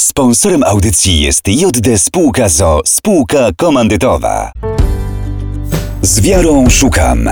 Sponsorem audycji jest JD Spółka ZOO, spółka komandytowa. Z wiarą szukam.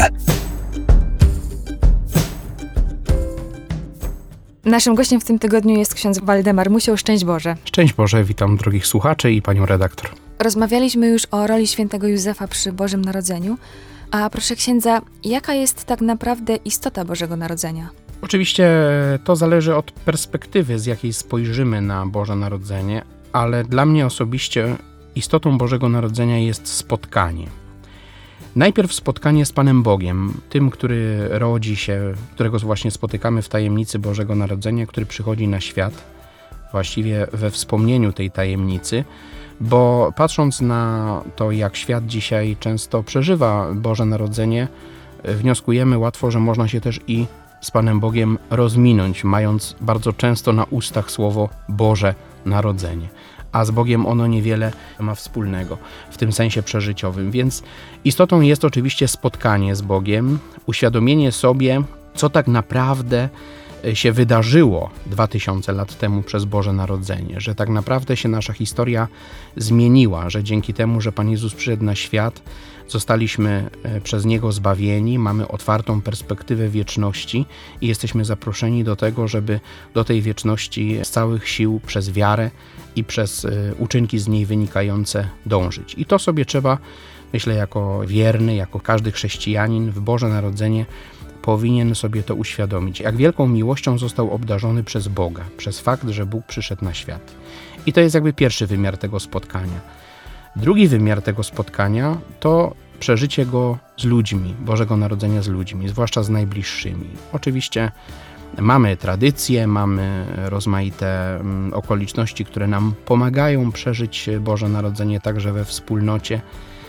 Naszym gościem w tym tygodniu jest ksiądz Waldemar Musioł. Szczęść Boże. Szczęść Boże, witam drogich słuchaczy i panią redaktor. Rozmawialiśmy już o roli świętego Józefa przy Bożym Narodzeniu. A proszę księdza, jaka jest tak naprawdę istota Bożego Narodzenia? Oczywiście to zależy od perspektywy, z jakiej spojrzymy na Boże Narodzenie, ale dla mnie osobiście istotą Bożego Narodzenia jest spotkanie. Najpierw spotkanie z Panem Bogiem, tym, który rodzi się, którego właśnie spotykamy w tajemnicy Bożego Narodzenia, który przychodzi na świat, właściwie we wspomnieniu tej tajemnicy, bo patrząc na to, jak świat dzisiaj często przeżywa Boże Narodzenie, wnioskujemy łatwo, że można się też i z Panem Bogiem rozminąć, mając bardzo często na ustach słowo Boże Narodzenie. A z Bogiem ono niewiele ma wspólnego w tym sensie przeżyciowym. Więc istotą jest oczywiście spotkanie z Bogiem, uświadomienie sobie, co tak naprawdę się wydarzyło 2000 lat temu przez Boże Narodzenie, że tak naprawdę się nasza historia zmieniła, że dzięki temu, że Pan Jezus przyszedł na świat, zostaliśmy przez Niego zbawieni, mamy otwartą perspektywę wieczności i jesteśmy zaproszeni do tego, żeby do tej wieczności z całych sił przez wiarę i przez uczynki z niej wynikające dążyć. I to sobie trzeba, myślę, jako wierny, jako każdy chrześcijanin w Boże Narodzenie powinien sobie to uświadomić, jak wielką miłością został obdarzony przez Boga, przez fakt, że Bóg przyszedł na świat. I to jest jakby pierwszy wymiar tego spotkania. Drugi wymiar tego spotkania to przeżycie go z ludźmi, Bożego Narodzenia z ludźmi, zwłaszcza z najbliższymi. Oczywiście mamy tradycje, mamy rozmaite okoliczności, które nam pomagają przeżyć Boże Narodzenie także we wspólnocie.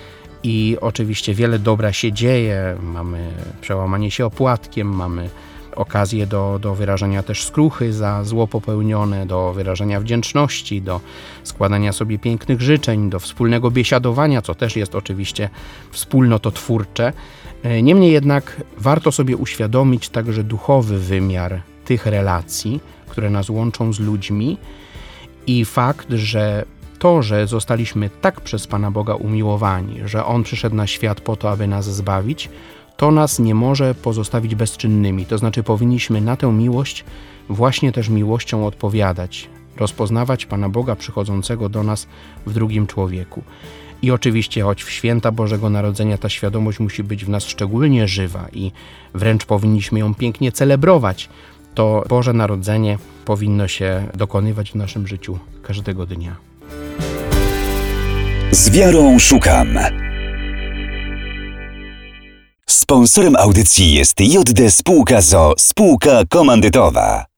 I oczywiście wiele dobra się dzieje, mamy przełamanie się opłatkiem, mamy okazję do wyrażenia też skruchy za zło popełnione, do wyrażenia wdzięczności, do składania sobie pięknych życzeń, do wspólnego biesiadowania, co też jest oczywiście wspólnototwórcze. Niemniej jednak warto sobie uświadomić także duchowy wymiar tych relacji, które nas łączą z ludźmi i fakt, że to, że zostaliśmy tak przez Pana Boga umiłowani, że On przyszedł na świat po to, aby nas zbawić, to nas nie może pozostawić bezczynnymi. To znaczy powinniśmy na tę miłość właśnie też miłością odpowiadać, rozpoznawać Pana Boga przychodzącego do nas w drugim człowieku. I oczywiście, choć w święta Bożego Narodzenia ta świadomość musi być w nas szczególnie żywa i wręcz powinniśmy ją pięknie celebrować, to Boże Narodzenie powinno się dokonywać w naszym życiu każdego dnia. Z wiarą szukam. Sponsorem audycji jest JD Spółka ZOO, spółka komandytowa.